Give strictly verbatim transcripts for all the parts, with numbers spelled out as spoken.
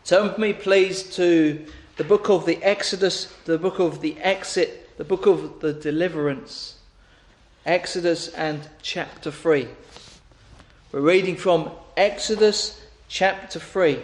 Turn with me, please, to the book of the Exodus, the book of the exit, the book of the deliverance. Exodus and chapter three. We're reading from Exodus chapter three.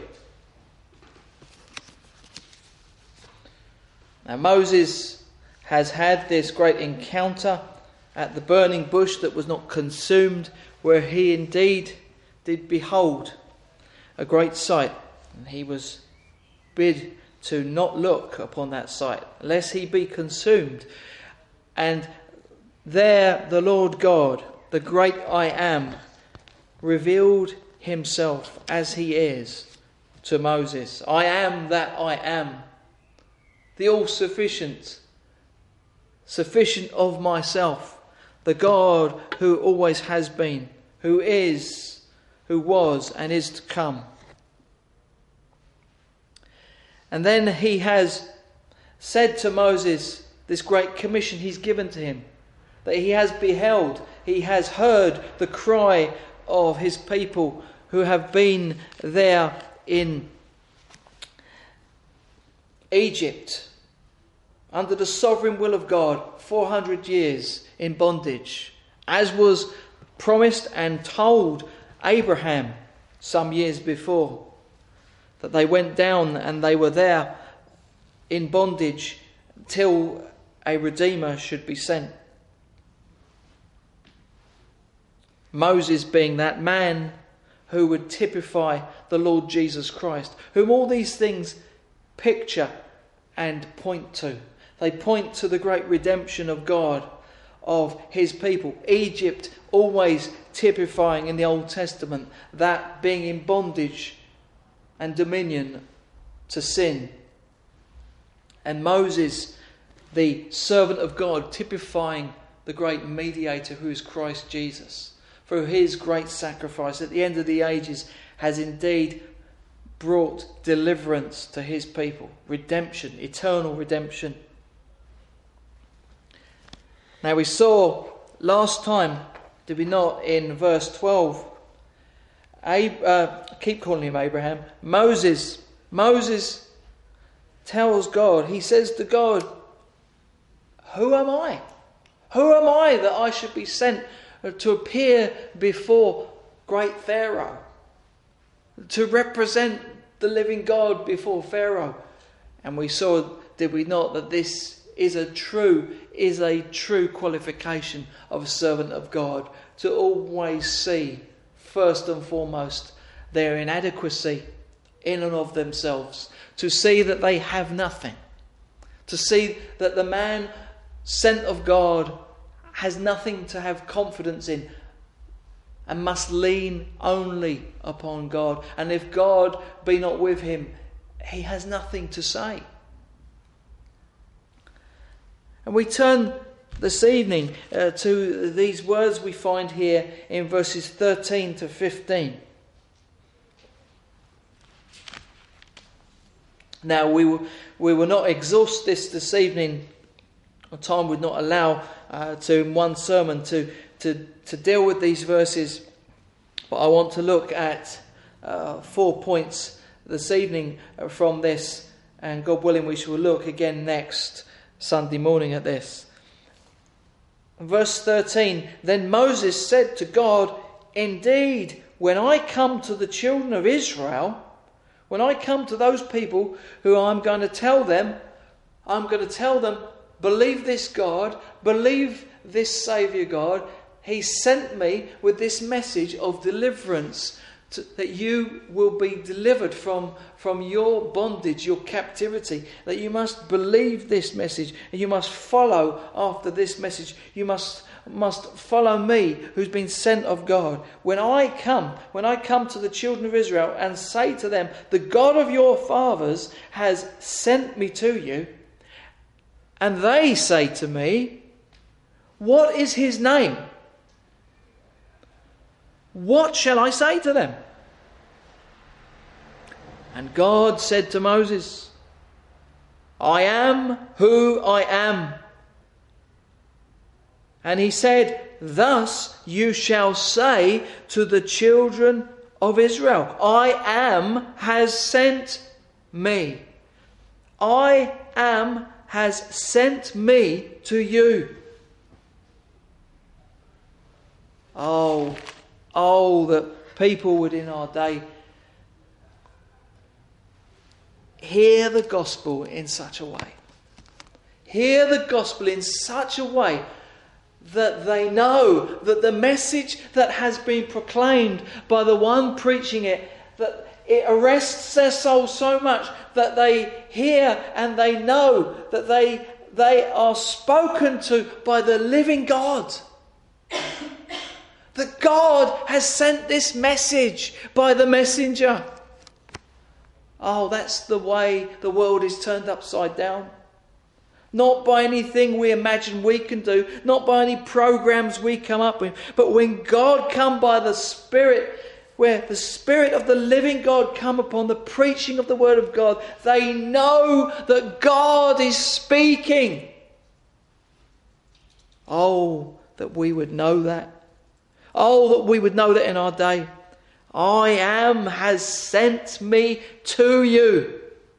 Now Moses has had this great encounter at the burning bush that was not consumed, where he indeed did behold a great sight. And he was bid to not look upon that sight, lest he be consumed. And there the Lord God, the great I Am, revealed himself as he is to Moses. I am that I am, the all-sufficient, sufficient of myself, the God who always has been, who is, who was, and is to come. And then he has said to Moses this great commission he's given to him, that he has beheld, he has heard the cry of his people who have been there in Egypt under the sovereign will of God, four hundred years in bondage, as was promised and told Abraham some years before, that they went down and they were there in bondage till a Redeemer should be sent. Moses being that man who would typify the Lord Jesus Christ, whom all these things picture and point to. They point to the great redemption of God, of his people. Egypt always typifying in the Old Testament that being in bondage and dominion to sin. And Moses, the servant of God, typifying the great mediator who is Christ Jesus, through his great sacrifice at the end of the ages, has indeed brought deliverance to his people. Redemption, eternal redemption. Now we saw last time, did we not, in verse twelve, Ab- uh, keep calling him Abraham, Moses, Moses tells God, he says to God, who am I? Who am I that I should be sent to appear before great Pharaoh, to represent the living God before Pharaoh? And we saw, did we not, that this is a true, is a true qualification of a servant of God, to always see, first and foremost, their inadequacy in and of themselves, to see that they have nothing, to see that the man sent of God has nothing to have confidence in and must lean only upon God. And if God be not with him, he has nothing to say. And we turn this evening uh, to these words we find here in verses thirteen to fifteen. Now we will, we will not exhaust this this evening. Our time would not allow uh, to in one sermon to, to, to deal with these verses. But I want to look at uh, four points this evening from this. And God willing, we shall look again next Sunday morning at this. Verse thirteen, then Moses said to God, indeed, when I come to the children of Israel, when I come to those people who I'm going to tell them, I'm going to tell them, believe this God, believe this Saviour God. He sent me with this message of deliverance, to, that you will be delivered from, from your bondage, your captivity, that you must believe this message and you must follow after this message. You must must follow me, who's been sent of God. When I come, when I come to the children of Israel and say to them, the God of your fathers has sent me to you, and they say to me, what is his name? What shall I say to them? And God said to Moses, I am who I am. And he said, thus you shall say to the children of Israel, I am has sent me. I am has sent me to you. Oh, oh, that people would in our day hear the gospel in such a way. Hear the gospel in such a way that they know that the message that has been proclaimed by the one preaching it, that it arrests their soul so much that they hear and they know that they, they are spoken to by the living God. That God has sent this message by the messenger. Oh, that's the way the world is turned upside down. Not by anything we imagine we can do, not by any programs we come up with, but when God come by the Spirit, where the Spirit of the living God come upon the preaching of the Word of God, they know that God is speaking. Oh, that we would know that. Oh, that we would know that in our day. I am has sent me to you.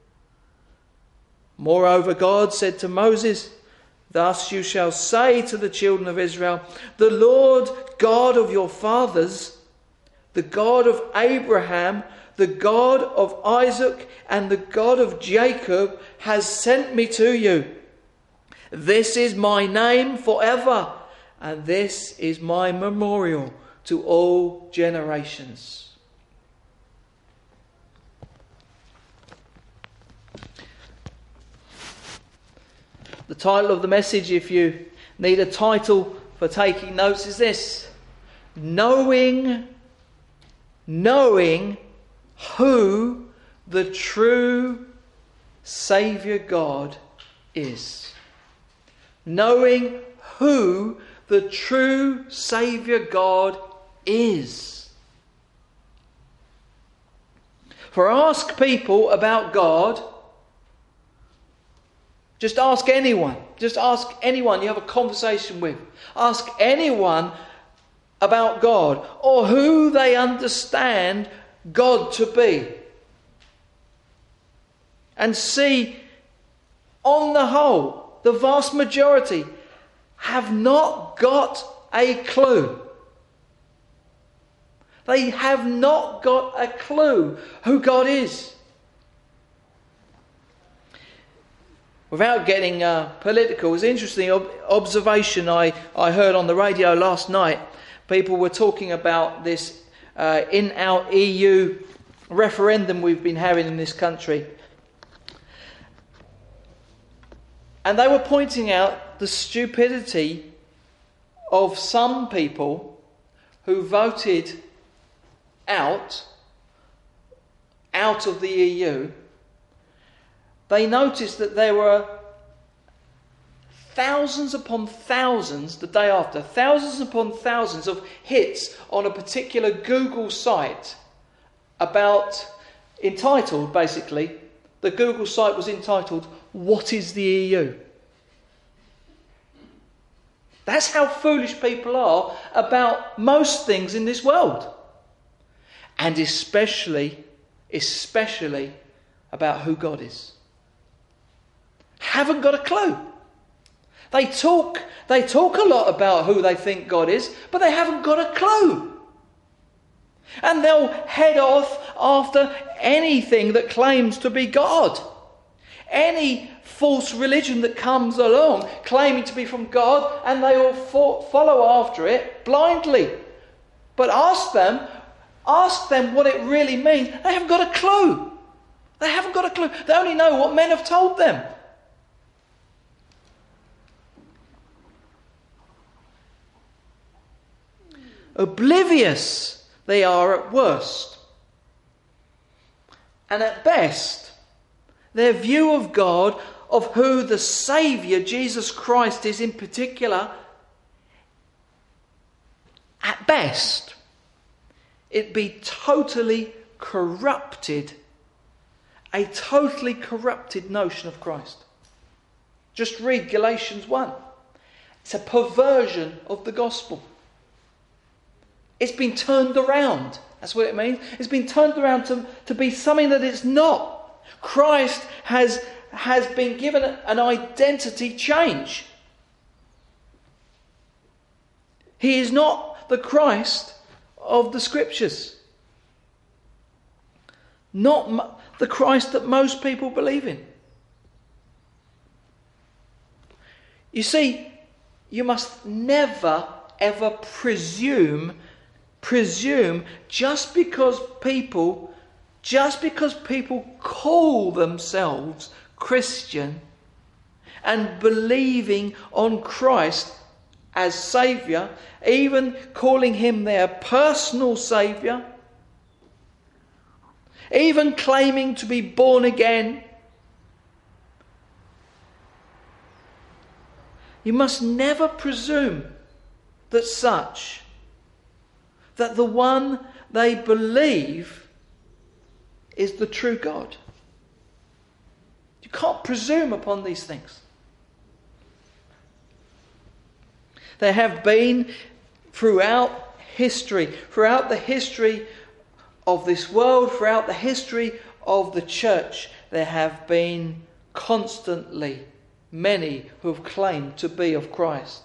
Moreover, God said to Moses, thus you shall say to the children of Israel, the Lord God of your fathers, the God of Abraham, the God of Isaac, and the God of Jacob has sent me to you. This is my name forever, and this is my memorial to all generations. The title of the message, if you need a title for taking notes, is this: Knowing, knowing who the true Saviour God is. Knowing who the true Saviour God is. For ask people about God. Just ask anyone. Just ask anyone you have a conversation with. Ask anyone about God or who they understand God to be. And see, on the whole, the vast majority have not got a clue. They have not got a clue who God is. Without getting uh, political, it was an interesting ob- observation I, I heard on the radio last night. People were talking about this uh, in-out E U referendum we've been having in this country. And they were pointing out the stupidity of some people who voted out, out of the E U. They noticed that there were thousands upon thousands the day after, thousands upon thousands of hits on a particular Google site about, entitled basically, the Google site was entitled, "What is the E U?" That's how foolish people are about most things in this world. And especially, especially about who God is. Haven't got a clue. They talk, they talk a lot about who they think God is, but they haven't got a clue. And they'll head off after anything that claims to be God. Any false religion that comes along claiming to be from God, and they will fo- follow after it blindly. But ask them, ask them what it really means. They haven't got a clue. They haven't got a clue. They only know what men have told them. Oblivious they are at worst. And at best, their view of God, of who the Saviour, Jesus Christ, is in particular, at best, it be totally corrupted, a totally corrupted notion of Christ. Just read Galatians one. It's a perversion of the gospel. It's been turned around. That's what it means. It's been turned around to, to be something that it's not. Christ has, has been given an identity change. He is not the Christ of the Scriptures. Not mo- the Christ that most people believe in. You see, you must never ever presume, presume just because people, just because people call themselves Christian and believing on Christ as Saviour, even calling him their personal Saviour, even claiming to be born again. You must never presume that such, that the one they believe is the true God. You can't presume upon these things. There have been throughout history, throughout the history of this world, throughout the history of the church, there have been constantly many who have claimed to be of Christ.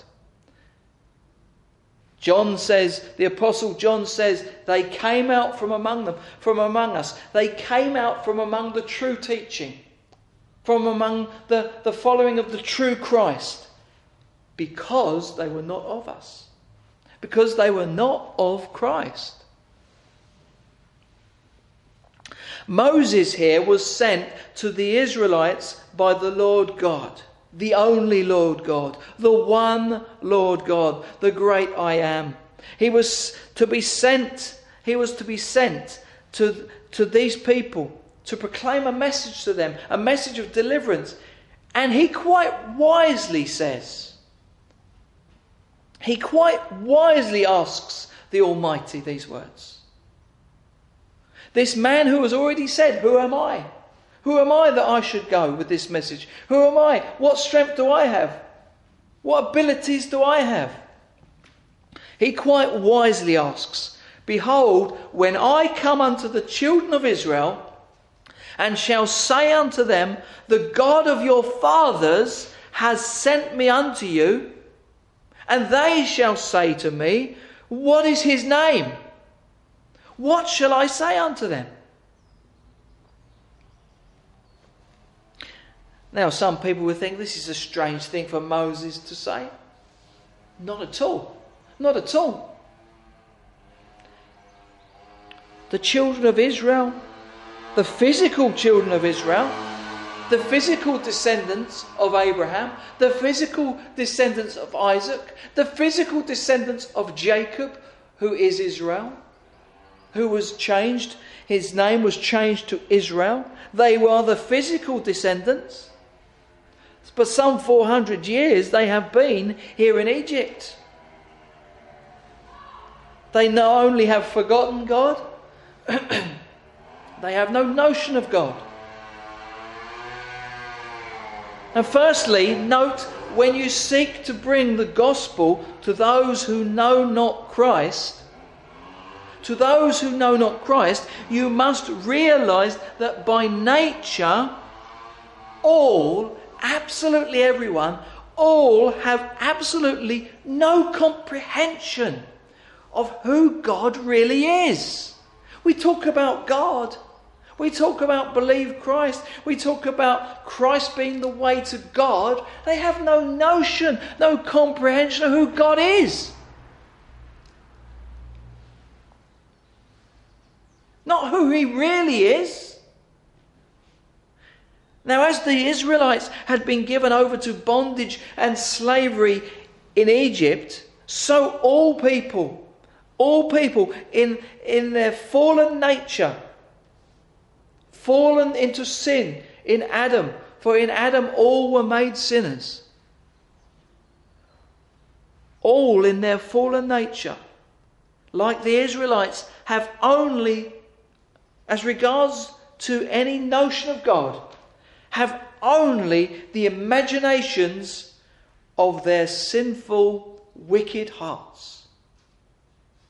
John says, the Apostle John says, they came out from among them, from among us. They came out from among the true teaching, from among the, the following of the true Christ, because they were not of us, because they were not of Christ. Moses here was sent to the Israelites by the Lord God, the only Lord God, the one Lord God, the great I am. He was to be sent, he was to be sent to, to these people to proclaim a message to them, a message of deliverance. And he quite wisely says, he quite wisely asks the Almighty these words. This man who has already said, who am I? Who am I that I should go with this message? Who am I? What strength do I have? What abilities do I have? He quite wisely asks, behold, when I come unto the children of Israel, and shall say unto them, the God of your fathers has sent me unto you, and they shall say to me, what is his name? What shall I say unto them? Now, some people would think this is a strange thing for Moses to say. Not at all. Not at all. The children of Israel, the physical children of Israel, the physical descendants of Abraham, the physical descendants of Isaac, the physical descendants of Jacob, who is Israel, who was changed, his name was changed to Israel. They were the physical descendants. For some four hundred years they have been here in Egypt. They not only have forgotten God, they have no notion of God. And firstly, note, when you seek to bring the gospel to those who know not Christ, to those who know not Christ, you must realize that by nature, all, absolutely everyone, all have absolutely no comprehension of who God really is. We talk about God. We talk about believe Christ. We talk about Christ being the way to God. They have no notion, no comprehension of who God is. Not who he really is. Now, as the Israelites had been given over to bondage and slavery in Egypt, so all people, all people in, in their fallen nature, fallen into sin in Adam, for in Adam all were made sinners. All in their fallen nature, like the Israelites, have only, as regards to any notion of God, have only the imaginations of their sinful, wicked hearts.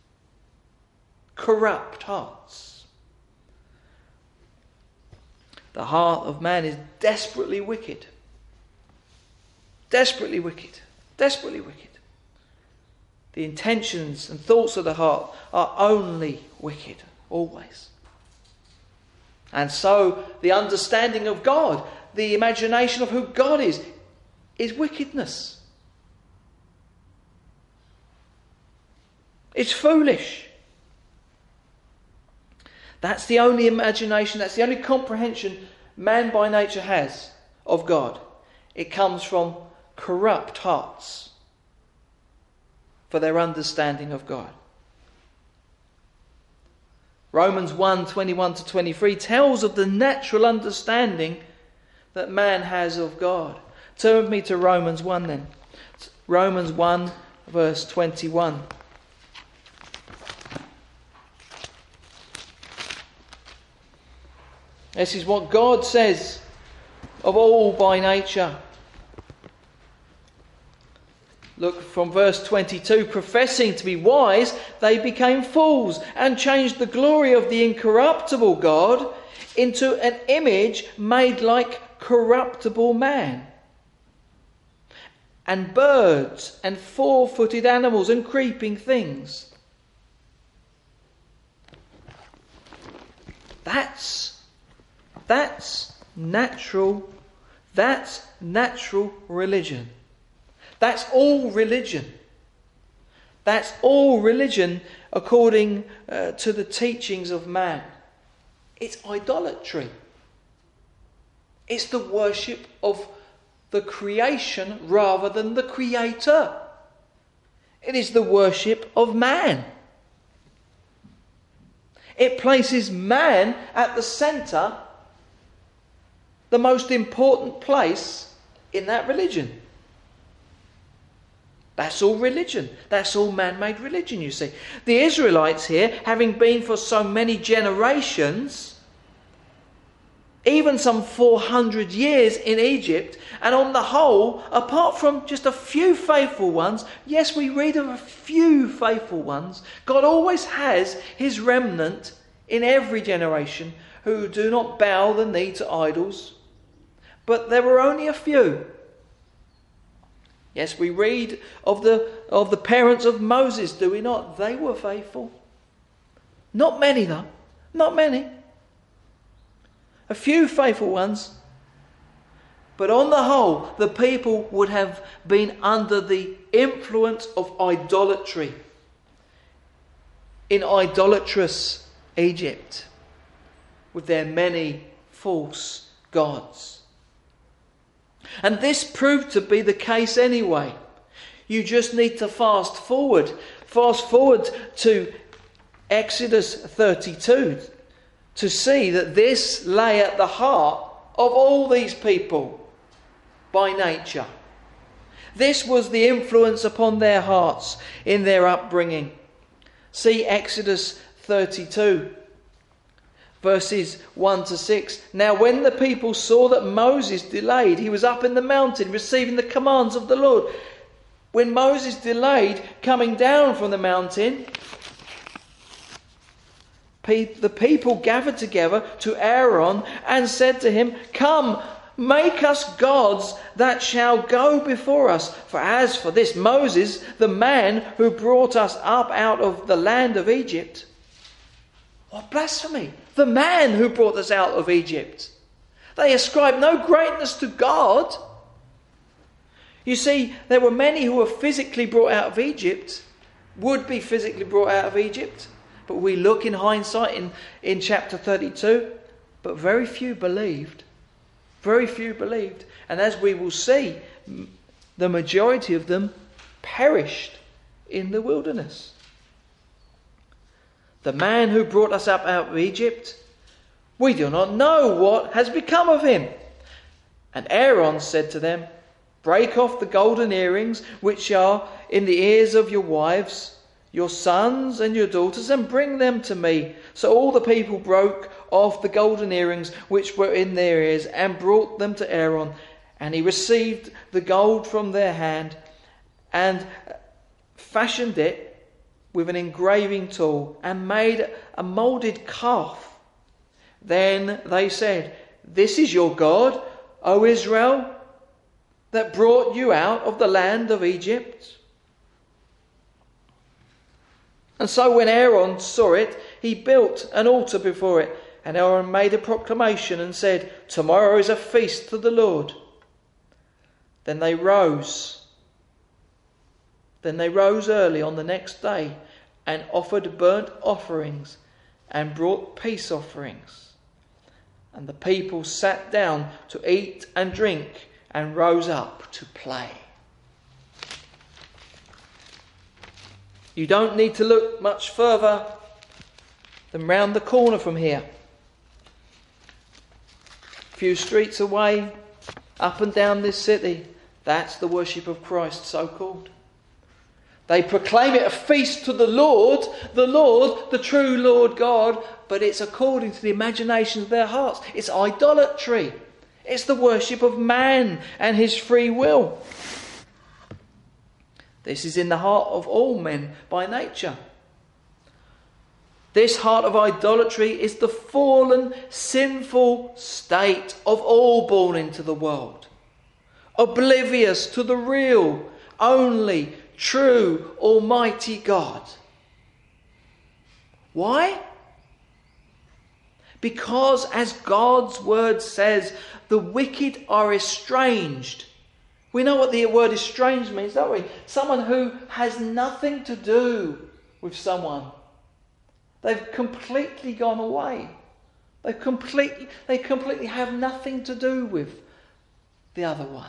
Corrupt hearts. The heart of man is desperately wicked. Desperately wicked. Desperately wicked. The intentions and thoughts of the heart are only wicked, always. And so the understanding of God, the imagination of who God is, is wickedness. It's foolish. That's the only imagination, that's the only comprehension man by nature has of God. It comes from corrupt hearts for their understanding of God. Romans one, twenty-one to twenty-three tells of the natural understanding that man has of God. Turn with me to Romans one then. Romans one verse twenty-one. This is what God says of all by nature. Look from verse twenty-two. Professing to be wise, they became fools and changed the glory of the incorruptible God into an image made like corruptible man, and birds and four-footed animals and creeping things. That's That's natural, that's natural religion. That's all religion. That's all religion according uh, to the teachings of man. It's idolatry. It's the worship of the creation rather than the creator. It is the worship of man. It places man at the centre, the most important place in that religion. That's all religion. That's all man-made religion, you see. The Israelites here, having been for so many generations, even some four hundred years in Egypt, and on the whole, apart from just a few faithful ones, yes, we read of a few faithful ones, God always has his remnant in every generation who do not bow the knee to idols. But there were only a few. Yes, we read of the of the parents of Moses, do we not? They were faithful. Not many though. Not many. A few faithful ones. But on the whole, the people would have been under the influence of idolatry in idolatrous Egypt with their many false gods. And this proved to be the case anyway. You just need to fast forward. Fast forward to Exodus thirty-two to see that this lay at the heart of all these people by nature. This was the influence upon their hearts in their upbringing. See Exodus thirty-two. Verses one to six. Now when the people saw that Moses delayed, he was up in the mountain receiving the commands of the Lord. When Moses delayed coming down from the mountain, the people gathered together to Aaron and said to him, "Come, make us gods that shall go before us. For as for this Moses, the man who brought us up out of the land of Egypt." What blasphemy! The man who brought us out of Egypt. They ascribed no greatness to God. You see, there were many who were physically brought out of Egypt, would be physically brought out of Egypt. But we look in hindsight in, in chapter thirty-two, but very few believed. Very few believed. And as we will see, the majority of them perished in the wilderness. The man who brought us up out of Egypt, we do not know what has become of him. And Aaron said to them, "Break off the golden earrings which are in the ears of your wives, your sons and your daughters, and bring them to me." So all the people broke off the golden earrings which were in their ears and brought them to Aaron. And he received the gold from their hand and fashioned it with an engraving tool and made a moulded calf. Then they said, "This is your God, O Israel, that brought you out of the land of Egypt." And so when Aaron saw it, he built an altar before it. And Aaron made a proclamation and said, "Tomorrow is a feast to the Lord." Then they rose. Then they rose early on the next day and offered burnt offerings and brought peace offerings. And the people sat down to eat and drink and rose up to play. You don't need to look much further than round the corner from here. A few streets away, up and down this city, that's the worship of Christ, so called. They proclaim it a feast to the Lord, the Lord, the true Lord God, but it's according to the imagination of their hearts. It's idolatry. It's the worship of man and his free will. This is in the heart of all men by nature. This heart of idolatry is the fallen, sinful state of all born into the world, oblivious to the real, only, true, almighty God. Why? Because, as God's word says, the wicked are estranged. We know what the word estranged means, don't we? Someone who has nothing to do with someone. They've completely gone away. They completely, they completely have nothing to do with the other one.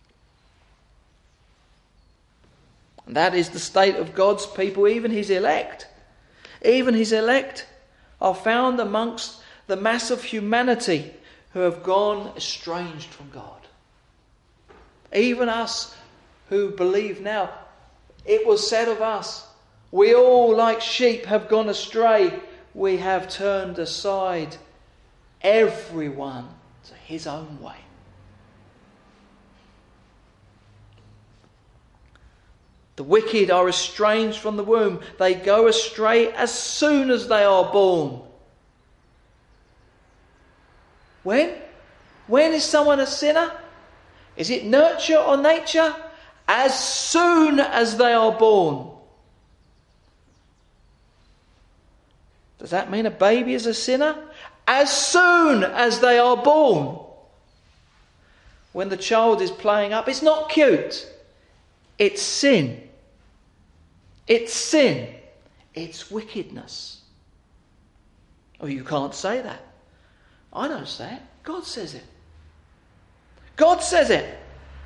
And that is the state of God's people, even his elect. Even his elect are found amongst the mass of humanity who have gone estranged from God. Even us who believe now, it was said of us, we all like sheep have gone astray. We have turned aside, everyone to his own way. The wicked are estranged from the womb. They go astray as soon as they are born. When? When is someone a sinner? Is it nurture or nature? As soon as they are born. Does that mean a baby is a sinner? As soon as they are born. When the child is playing up, it's not cute. It's sin. It's sin. It's wickedness. Oh, you can't say that. I don't say it. God says it. God says it.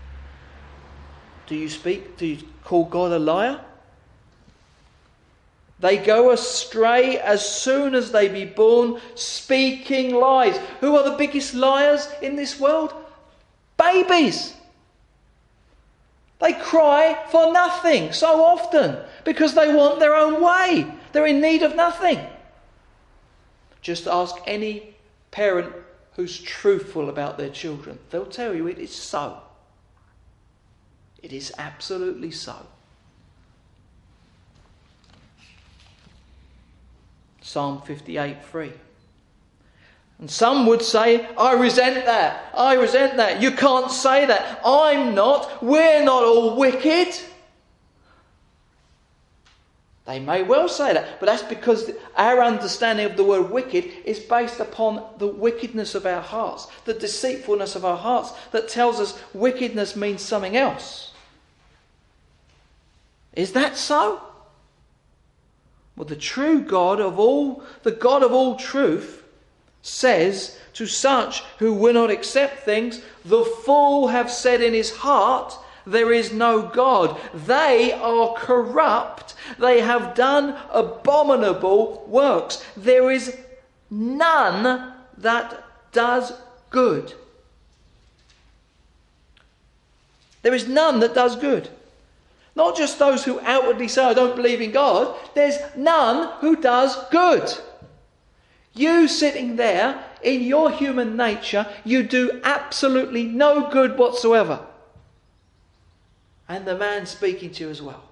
Do you speak? Do you call God a liar? They go astray as soon as they be born, speaking lies. Who are the biggest liars in this world? Babies. They cry for nothing so often because they want their own way. They're in need of nothing. Just ask any parent who's truthful about their children. They'll tell you it is so. It is absolutely so. Psalm fifty-eight three. And some would say, I resent that. I resent that. You can't say that. I'm not. We're not all wicked. They may well say that, but that's because our understanding of the word wicked is based upon the wickedness of our hearts, the deceitfulness of our hearts that tells us wickedness means something else. Is that so? Well, the true God of all, the God of all truth, says to such who will not accept things, the fool have said in his heart, there is no God. They are corrupt. They have done abominable works. There is none that does good. There is none that does good. Not just those who outwardly say, I don't believe in God. There's none who does good. You sitting there, in your human nature, you do absolutely no good whatsoever. And the man speaking to you as well.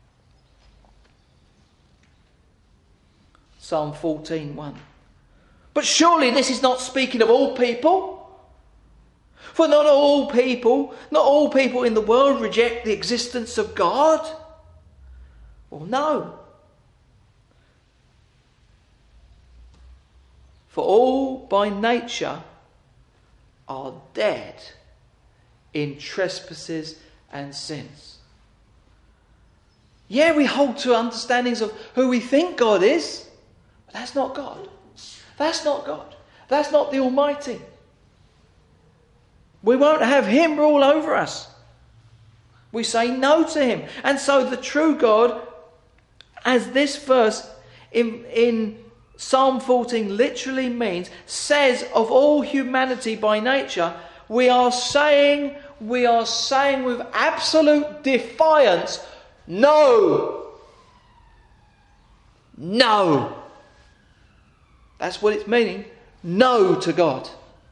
Psalm fourteen one. But surely this is not speaking of all people. For not all people, not all people in the world reject the existence of God. Well, no. For all by nature are dead in trespasses and sins. Yeah, we hold to understandings of who we think God is, but that's not God. That's not God. That's not the Almighty. We won't have Him rule over us. We say no to Him. And so the true God, as this verse in, in Psalm fourteen literally means, says of all humanity by nature, we are saying, we are saying with absolute defiance, no. No. That's what it's meaning. No to God.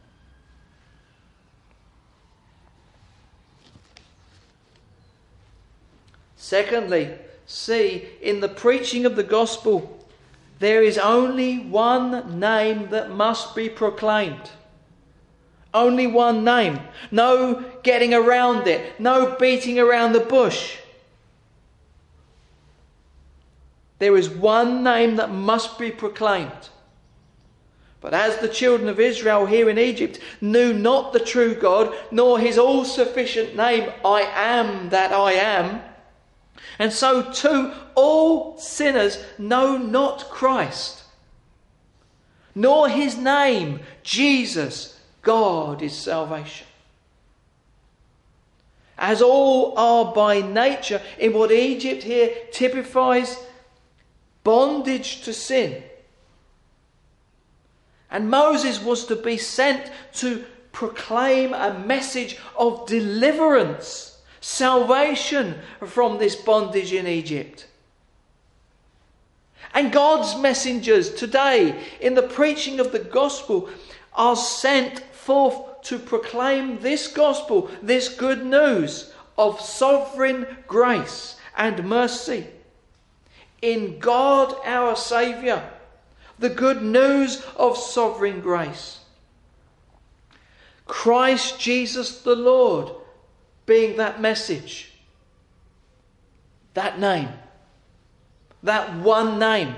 Secondly, see, in the preaching of the gospel, there is only one name that must be proclaimed. Only one name. No getting around it. No beating around the bush. There is one name that must be proclaimed. But as the children of Israel here in Egypt knew not the true God, nor His all-sufficient name, I am that I am, and so too all sinners know not Christ, nor His name, Jesus, God is salvation. As all are by nature, in what Egypt here typifies bondage to sin. And Moses was to be sent to proclaim a message of deliverance, salvation from this bondage in Egypt. And God's messengers today in the preaching of the gospel are sent forth to proclaim this gospel, this good news of sovereign grace and mercy in God our Saviour. The good news of sovereign grace. Christ Jesus the Lord being that message. That name. That one name.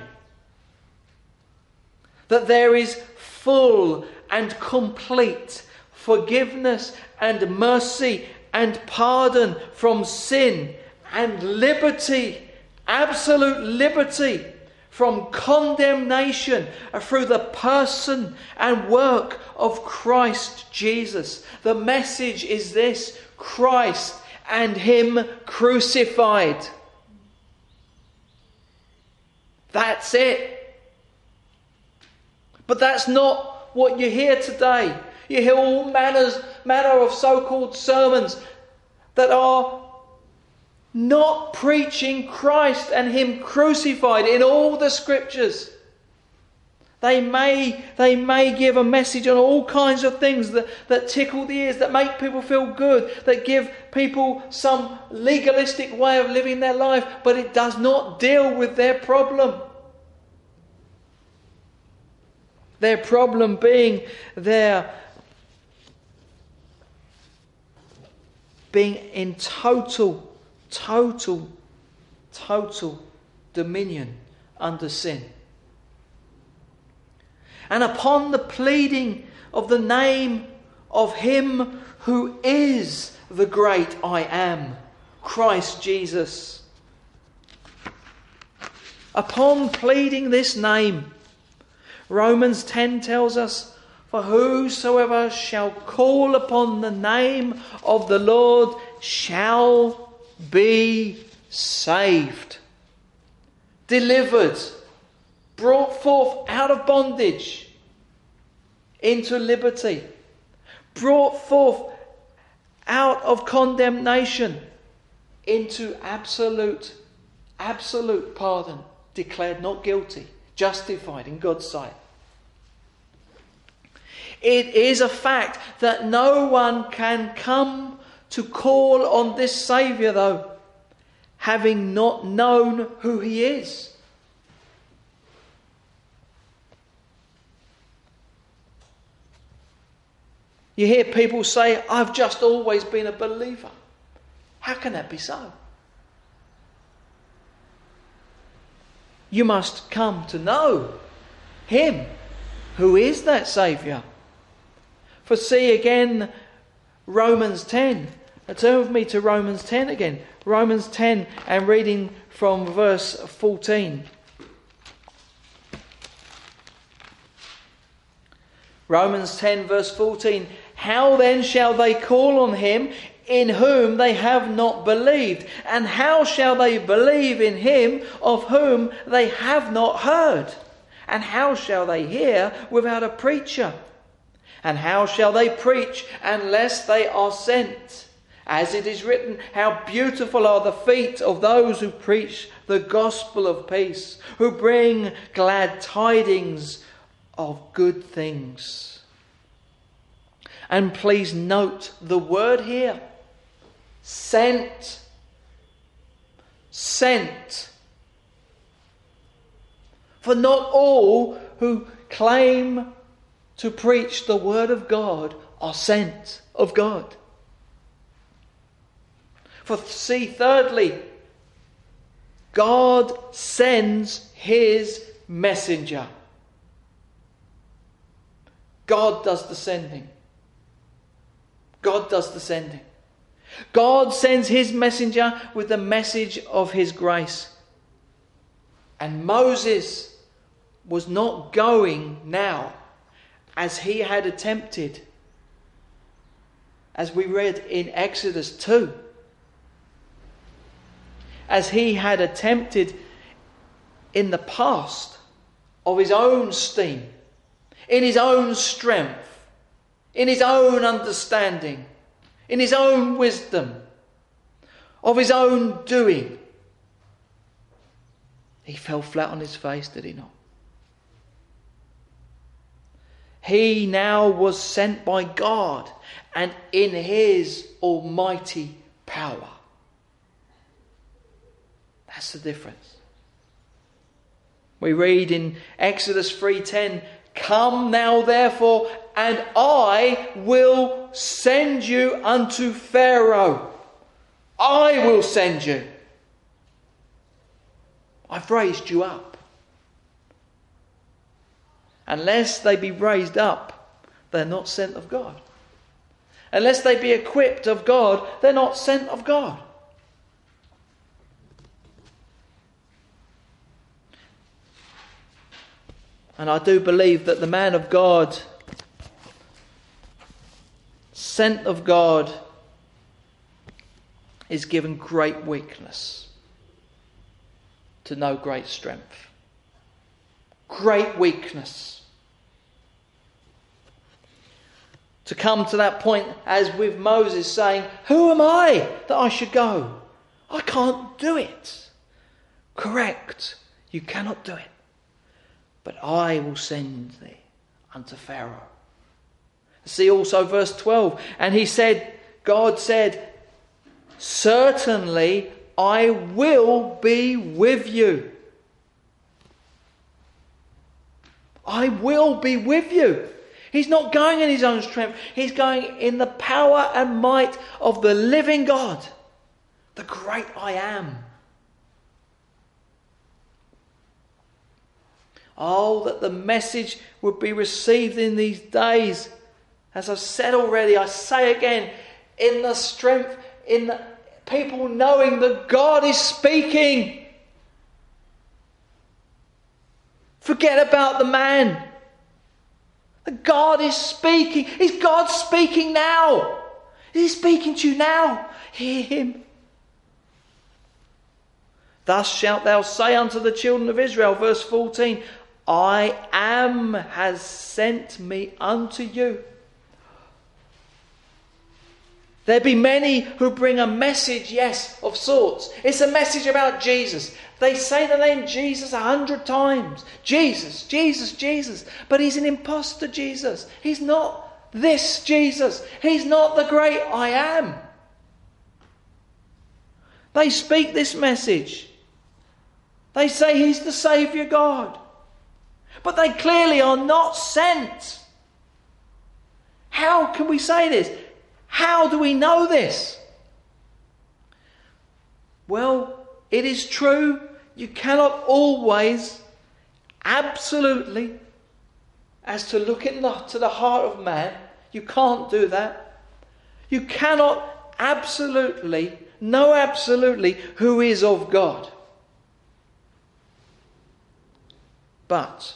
That there is full and complete forgiveness and mercy and pardon from sin and liberty, absolute liberty from condemnation through the person and work of Christ Jesus. The message is this: Christ and Him crucified. That's it. But that's not what you hear today. You hear all manners, manner of so-called sermons that are not preaching Christ and Him crucified in all the scriptures. They may, they may give a message on all kinds of things that, that tickle the ears, that make people feel good, that give people some legalistic way of living their life, but it does not deal with their problem. Their problem being their being in total Total, total dominion under sin. And upon the pleading of the name of Him who is the great I am, Christ Jesus. Upon pleading this name, Romans ten tells us, for whosoever shall call upon the name of the Lord shall be saved, delivered, brought forth out of bondage into liberty, brought forth out of condemnation into absolute, absolute pardon, declared not guilty, justified in God's sight. It is a fact that no one can come to call on this Saviour, though, having not known who He is. You hear people say, I've just always been a believer. How can that be so? You must come to know Him who is that Saviour. For see again Romans ten. Turn with me to Romans ten again. Romans ten, and reading from verse fourteen. Romans ten verse fourteen. How then shall they call on him in whom they have not believed? And how shall they believe in him of whom they have not heard? And how shall they hear without a preacher? And how shall they preach unless they are sent? As it is written, how beautiful are the feet of those who preach the gospel of peace, who bring glad tidings of good things. And please note the word here, sent. Sent. For not all who claim to preach the word of God are sent of God. For see, thirdly, God sends His messenger. God does the sending. God does the sending. God sends His messenger with the message of His grace. And Moses was not going now as he had attempted, as we read in Exodus two. As he had attempted in the past of his own steam, in his own strength, in his own understanding, in his own wisdom, of his own doing. He fell flat on his face, did he not? He now was sent by God and in His almighty power. That's the difference. We read in Exodus three ten, come now therefore, and I will send you unto Pharaoh. I will send you. I've raised you up. Unless they be raised up, they're not sent of God. Unless they be equipped of God, they're not sent of God. And I do believe that the man of God, sent of God, is given great weakness to know great strength. Great weakness. To come to that point as with Moses saying, who am I that I should go? I can't do it. Correct. You cannot do it. But I will send thee unto Pharaoh. See also verse twelve. And he said, God said, certainly I will be with you. I will be with you. He's not going in his own strength. He's going in the power and might of the living God. The great I am. Oh, that the message would be received in these days. As I've said already, I say again, in the strength, in the people knowing that God is speaking. Forget about the man. God is speaking. Is God speaking now? Is He speaking to you now? Hear Him. Thus shalt thou say unto the children of Israel, verse fourteen, I am has sent me unto you. There be many who bring a message, yes, of sorts. It's a message about Jesus. They say the name Jesus a hundred times. Jesus, Jesus, Jesus. But He's an imposter Jesus. He's not this Jesus. He's not the great I am. They speak this message. They say He's the Saviour God. But they clearly are not sent. How can we say this? How do we know this? Well, it is true. You cannot always, absolutely, as to look into the heart of man, you can't do that. You cannot absolutely, know absolutely who is of God. But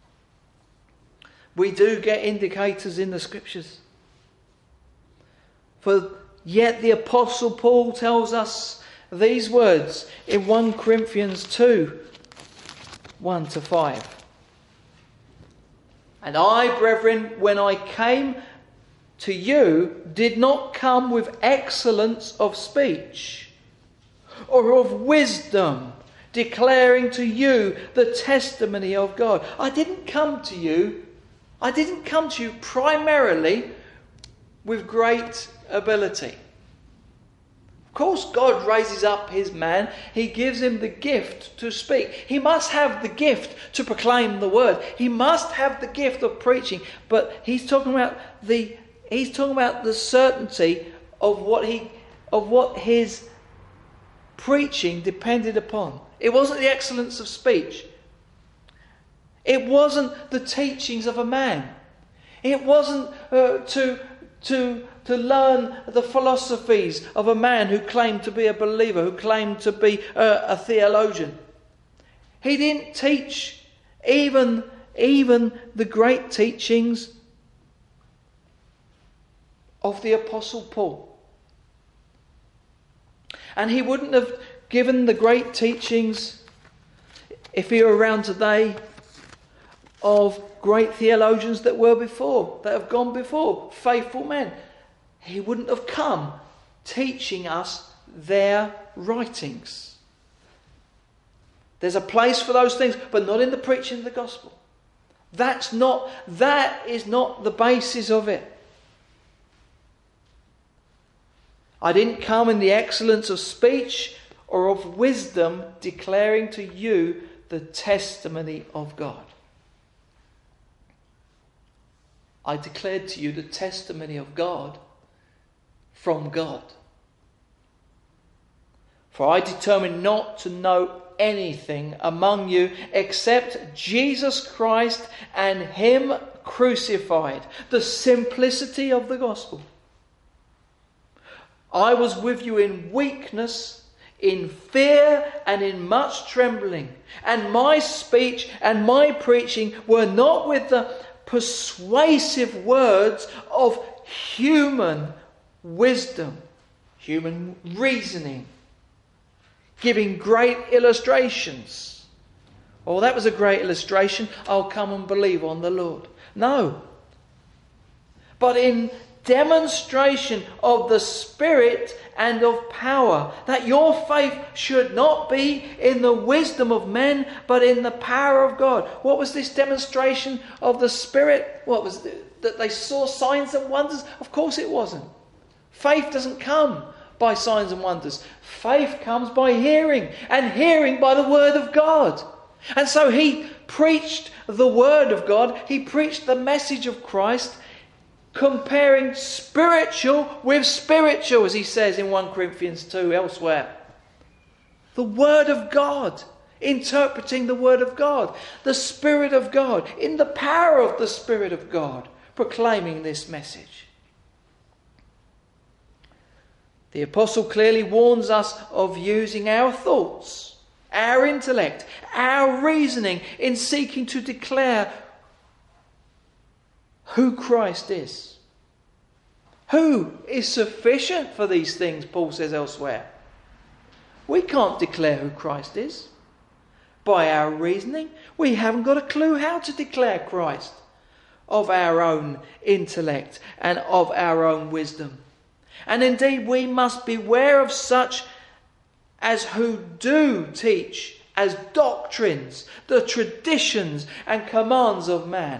we do get indicators in the Scriptures. For yet the Apostle Paul tells us these words in First Corinthians two, one to five. And I, brethren, when I came to you, did not come with excellence of speech or of wisdom, declaring to you the testimony of God. I didn't come to you, I didn't come to you primarily with great ability. Of course, God raises up his man. He gives him the gift to speak. He must have the gift to proclaim the word. He must have the gift of preaching. But he's talking about the he's talking about the certainty of what he of what his preaching depended upon. It wasn't the excellence of speech. It wasn't the teachings of a man. It wasn't uh, to to to learn the philosophies of a man who claimed to be a believer, who claimed to be uh, a theologian. He didn't teach even, even the great teachings of the Apostle Paul. And he wouldn't have given the great teachings, if he were around today, of great theologians that were before, that have gone before, faithful men. He wouldn't have come teaching us their writings. There's a place for those things, but not in the preaching of the gospel. That's not, that is not the basis of it. I didn't come in the excellence of speech or of wisdom, declaring to you the testimony of God. I declared to you the testimony of God from God. For I determined not to know anything among you except Jesus Christ and Him crucified, the simplicity of the gospel. I was with you in weakness, in fear, and in much trembling. And my speech and my preaching were not with the persuasive words of human wisdom, human reasoning, giving great illustrations. Oh, that was a great illustration. I'll come and believe on the Lord. No. But in demonstration of the Spirit and of power, that your faith should not be in the wisdom of men, but in the power of God. What was this demonstration of the Spirit? What was it? That they saw signs and wonders? Of course it wasn't. Faith doesn't come by signs and wonders. Faith comes by hearing, and hearing by the word of God. And so he preached the word of God. He preached the message of Christ, comparing spiritual with spiritual, as he says in First Corinthians two elsewhere. The word of God, interpreting the word of God. The Spirit of God, in the power of the Spirit of God, proclaiming this message. The apostle clearly warns us of using our thoughts, our intellect, our reasoning in seeking to declare who Christ is. Who is sufficient for these things, Paul says elsewhere. We can't declare who Christ is by our reasoning. We haven't got a clue how to declare Christ of our own intellect and of our own wisdom. And indeed we must beware of such as who do teach as doctrines the traditions and commands of man.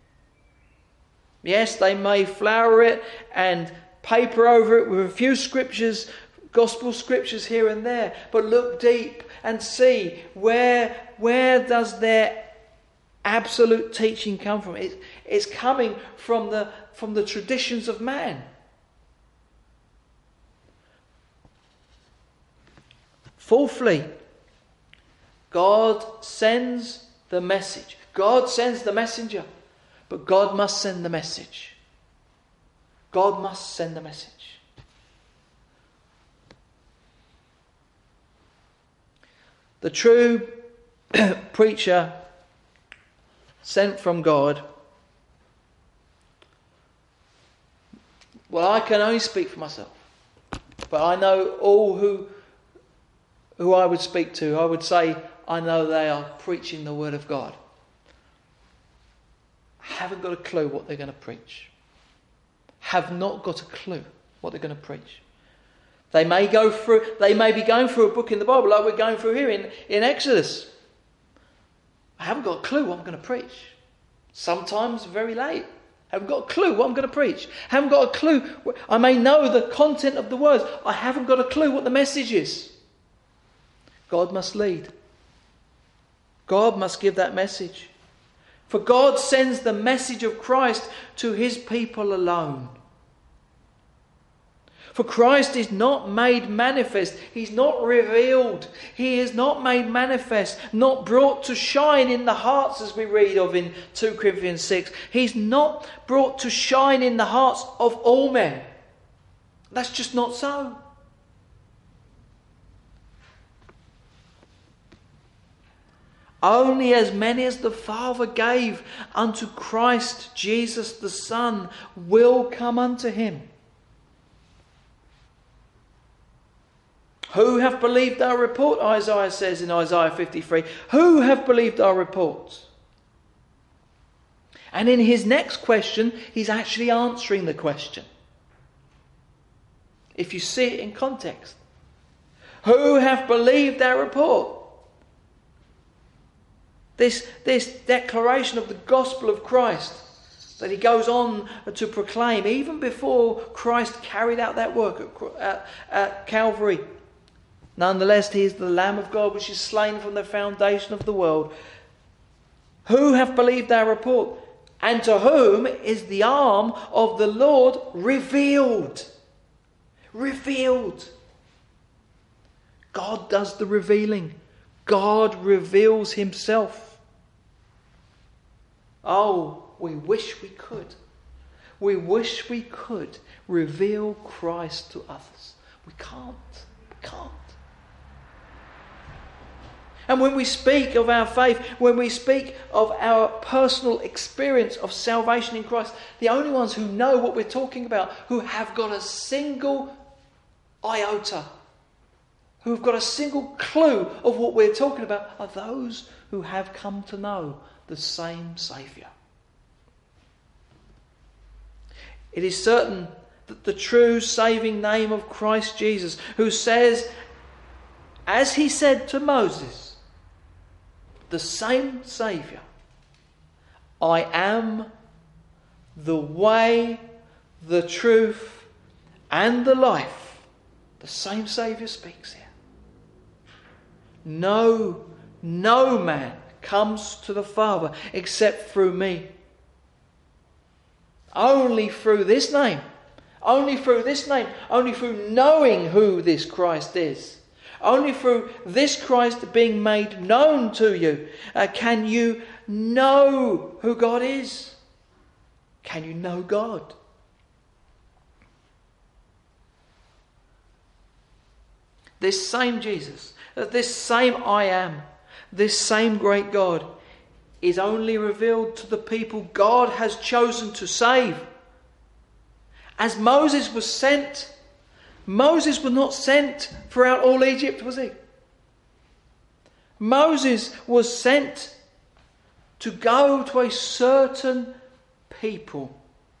Yes, they may flower it and paper over it with a few scriptures, gospel scriptures here and there, but look deep and see where, where does their absolute teaching come from? It, it's coming from the, from the traditions of man. Fourthly, God sends the message. God sends the messenger, but God must send the message. God must send the message. The true preacher sent from God. Well, I can only speak for myself, but I know all who who I would speak to. I would say, I know they are preaching the word of God. Haven't got a clue what they're going to preach. Have not got a clue what they're going to preach. They may go through. They may be going through a book in the Bible like we're going through here in, in Exodus. I haven't got a clue what I'm going to preach. Sometimes very late. Haven't got a clue what I'm going to preach. Haven't got a clue. I may know the content of the words. I haven't got a clue what the message is. God must lead. God must give that message. For God sends the message of Christ to his people alone. For Christ is not made manifest. He's not revealed. He is not made manifest, not brought to shine in the hearts, as we read of in two Corinthians six. He's not brought to shine in the hearts of all men. That's just not so. Only as many as the Father gave unto Christ Jesus the Son will come unto him. Who have believed our report, Isaiah says in Isaiah fifty-three. Who have believed our report? And in his next question, he's actually answering the question. If you see it in context. Who have believed our report? This, this declaration of the gospel of Christ that he goes on to proclaim even before Christ carried out that work at, at, at Calvary. Nonetheless, he is the Lamb of God which is slain from the foundation of the world. Who have believed our report? And to whom is the arm of the Lord revealed? Revealed. God does the revealing. God reveals himself. Oh, we wish we could. We wish we could reveal Christ to others. We can't. We can't. And when we speak of our faith, when we speak of our personal experience of salvation in Christ, the only ones who know what we're talking about, who have got a single iota, who've got a single clue of what we're talking about, are those who have come to know the same Saviour. It is certain that the true saving name of Christ Jesus, who says, as he said to Moses, the same Saviour, I am the way, the truth, and the life. The same Saviour speaks here. No, no man comes to the Father except through me. Only through this name. Only through this name. Only through knowing who this Christ is. Only through this Christ being made known to you uh, can you know who God is. Can you know God? This same Jesus, this same I am, this same great God is only revealed to the people God has chosen to save. As Moses was sent, Moses was not sent throughout all Egypt, was he? Moses was sent to go to a certain people.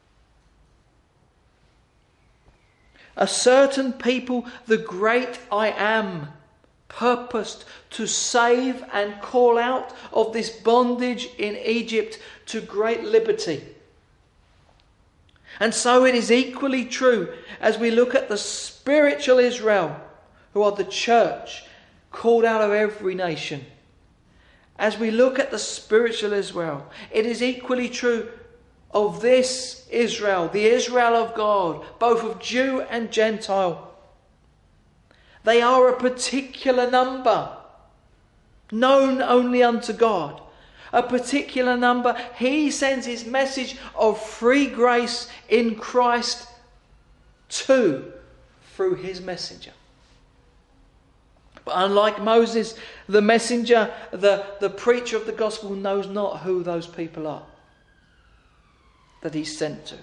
A certain people the great I am purposed to save and call out of this bondage in Egypt to great liberty. And so it is equally true as we look at the spiritual Israel, who are the church called out of every nation. as we look at the spiritual Israel, it is equally true of this Israel, the Israel of God, both of Jew and Gentile. They are a particular number, known only unto God. A particular number. He sends his message of free grace in Christ to through his messenger. But unlike Moses, the messenger, the, the preacher of the gospel knows not who those people are that he's sent to.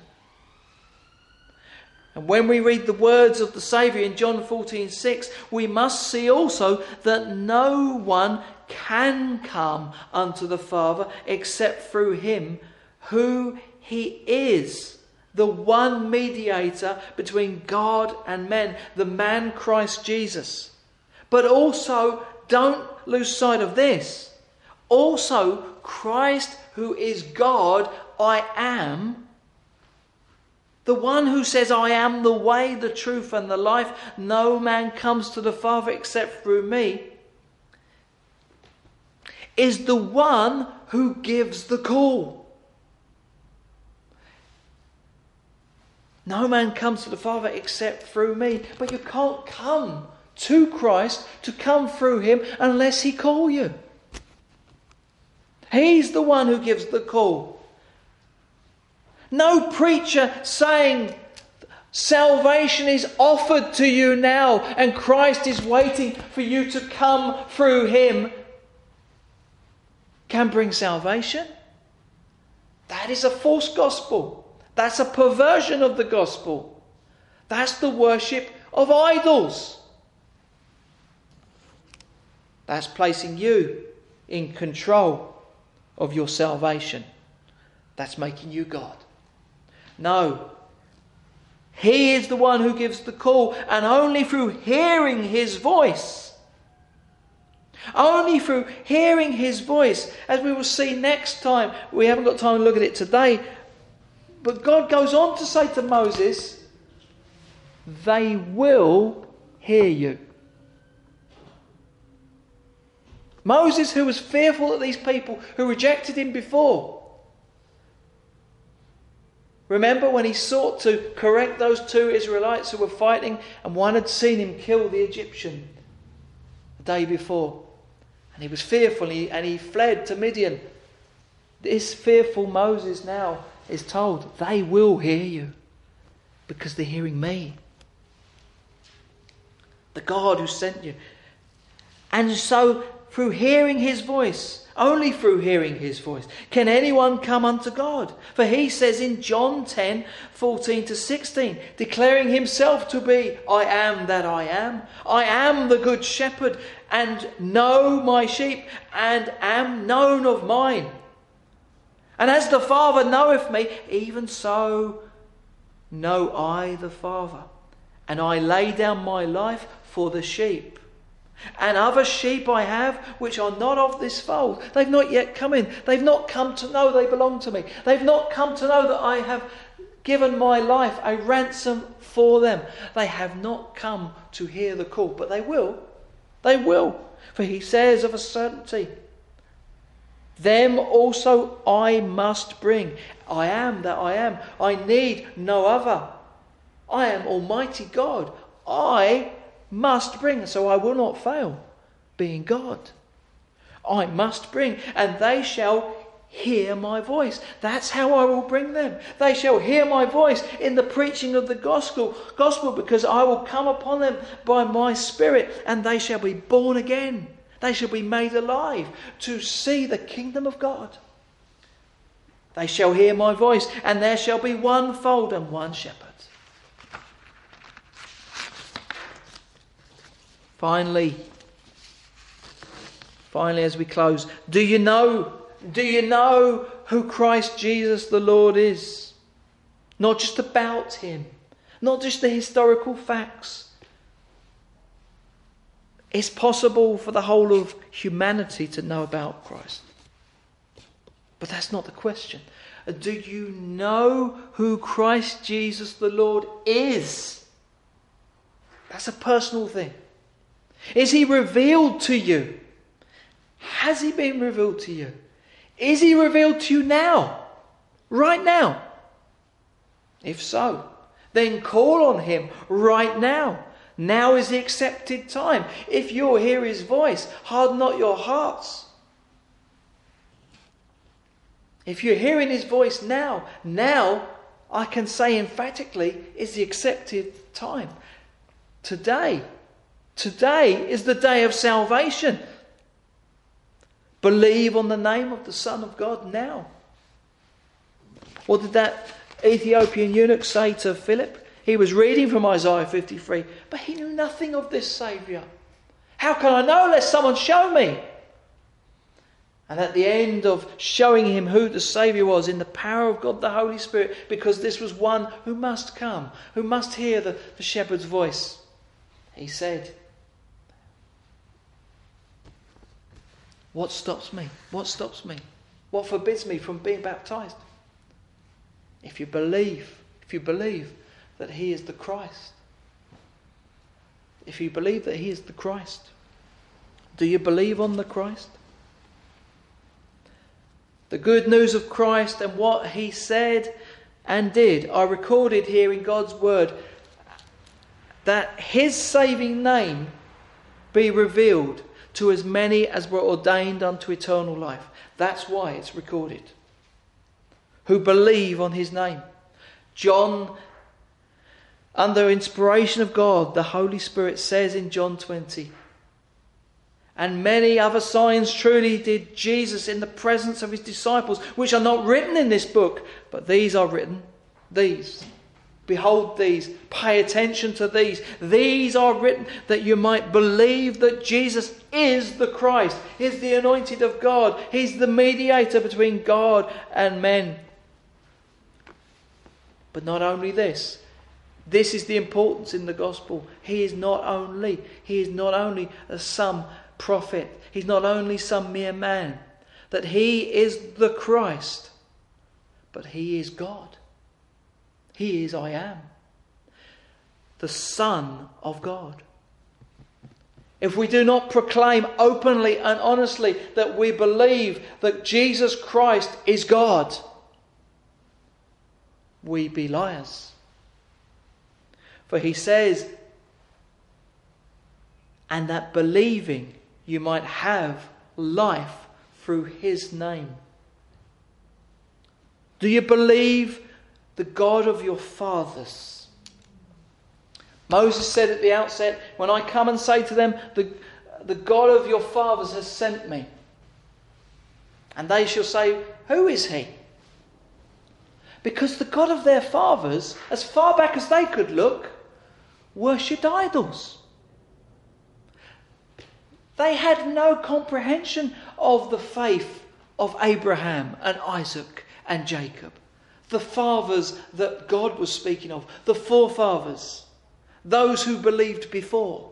And when we read the words of the Saviour in John fourteen six, we must see also that no one can come unto the Father except through him, who he is, the one mediator between God and men, the man Christ Jesus. But also, don't lose sight of this, also Christ, who is God, I am, the one who says, I am the way, the truth and the life, no man comes to the Father except through me, is the one who gives the call. No man comes to the Father except through me. But you can't come to Christ, to come through him, unless he call you. He's the one who gives the call. No preacher saying salvation is offered to you now and Christ is waiting for you to come through him can bring salvation. That is a false gospel. That's a perversion of the gospel. That's the worship of idols. That's placing you in control of your salvation. That's making you God. No. He is the one who gives the call, and only through hearing his voice, only through hearing his voice, as we will see next time, we haven't got time to look at it today, but God goes on to say to Moses, they will hear you. Moses, who was fearful of these people who rejected him before. Remember when he sought to correct those two Israelites who were fighting, and one had seen him kill the Egyptian the day before. And he was fearful and he, and he fled to Midian. This fearful Moses now is told, they will hear you because they're hearing me. The God who sent you. And so through hearing his voice, only through hearing his voice, can anyone come unto God. For he says in John ten, fourteen to sixteen, declaring himself to be, I am that I am. I am the good shepherd, and know my sheep, and am known of mine. And as the Father knoweth me, even so know I the Father. And I lay down my life for the sheep. And other sheep I have, which are not of this fold. They've not yet come in. They've not come to know they belong to me. They've not come to know that I have given my life a ransom for them. They have not come to hear the call, but they will. They will. For he says of a certainty, them also I must bring. I am that I am. I need no other. I am Almighty God. I must bring, so I will not fail, being God. I must bring, and they shall hear my voice. That's how I will bring them. They shall hear my voice in the preaching of the gospel, gospel, because I will come upon them by my Spirit, and they shall be born again. They shall be made alive to see the kingdom of God. They shall hear my voice, and there shall be one fold and one shepherd. Finally, finally as we close, do you know, do you know who Christ Jesus the Lord is? Not just about him, not just the historical facts. It's possible for the whole of humanity to know about Christ. But that's not the question. Do you know who Christ Jesus the Lord is? That's a personal thing. Is he revealed to you? Has he been revealed to you? Is he revealed to you now? Right now? If so, then call on him right now. Now is the accepted time. If you'll hear his voice, harden not your hearts. If you're hearing his voice now, now I can say emphatically is the accepted time. Today, today is the day of salvation. Believe on the name of the Son of God now. What did that Ethiopian eunuch say to Philip? He was reading from Isaiah fifty-three, but he knew nothing of this Saviour. How can I know unless someone show me? And at the end of showing him who the Saviour was in the power of God the Holy Spirit, because this was one who must come, who must hear the, the shepherd's voice, he said, what stops me? What stops me? What forbids me from being baptized? If you believe, if you believe that he is the Christ. If you believe that he is the Christ. Do you believe on the Christ? The good news of Christ and what he said and did are recorded here in God's word, that his saving name be revealed to as many as were ordained unto eternal life. That's why it's recorded. Who believe on his name. John, under inspiration of God, the Holy Spirit says in John twenty, and many other signs truly did Jesus in the presence of his disciples, which are not written in this book, but these are written. These. Behold these. Pay attention to these. These are written that you might believe that Jesus is the Christ. He's the anointed of God. He's the mediator between God and men. But not only this. This is the importance in the gospel. He is not only, he is not only a some prophet. He's not only some mere man. That he is the Christ. But he is God. He is I am. The Son of God. If we do not proclaim openly and honestly that we believe that Jesus Christ is God, we be liars. For he says, and that believing you might have life through his name. Do you believe the God of your fathers? Moses said at the outset, when I come and say to them, the, the God of your fathers has sent me. And they shall say, who is he? Because the God of their fathers, as far back as they could look, worshipped idols. They had no comprehension of the faith of Abraham and Isaac and Jacob. The fathers that God was speaking of. The forefathers. Those who believed before.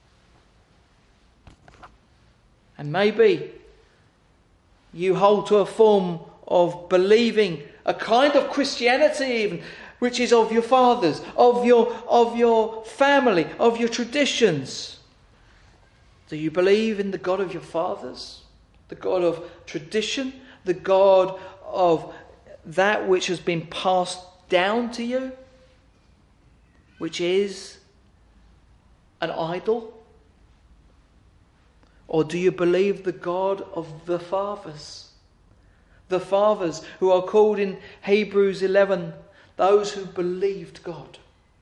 And maybe you hold to a form of believing, a kind of Christianity even, which is of your fathers, of your, of your family, of your traditions. Do you believe in the God of your fathers? The God of tradition? The God of that which has been passed down to you? Which is an idol? Or do you believe the God of the fathers? The fathers who are called in Hebrews eleven, those who believed God.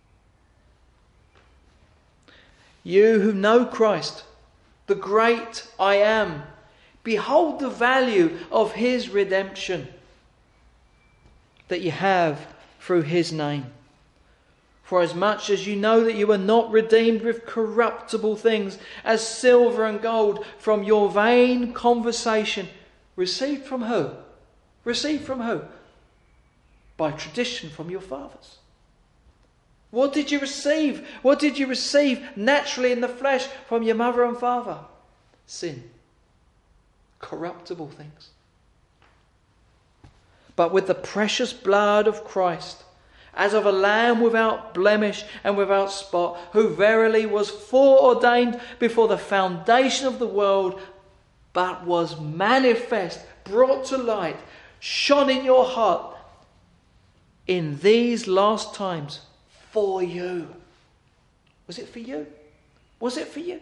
You who know Christ, the great I am, behold the value of his redemption that you have through his name. For as much as you know that you are not redeemed with corruptible things, as silver and gold, from your vain conversation, received from who? Received from who? By tradition from your fathers. What did you receive? What did you receive naturally in the flesh from your mother and father? Sin. Corruptible things. But with the precious blood of Christ, as of a lamb without blemish and without spot, who verily was foreordained before the foundation of the world, but was manifest, brought to light, shone in your heart in these last times for you. Was it for you? Was it for you?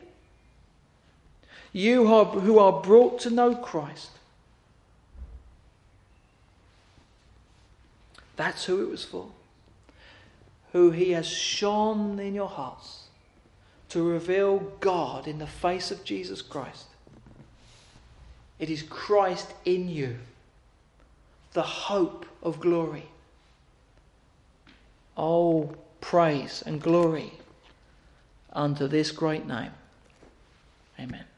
You are, who are brought to know Christ. That's who it was for. Who he has shone in your hearts to reveal God in the face of Jesus Christ. It is Christ in you, the hope of glory. Oh, praise and glory unto this great name. Amen.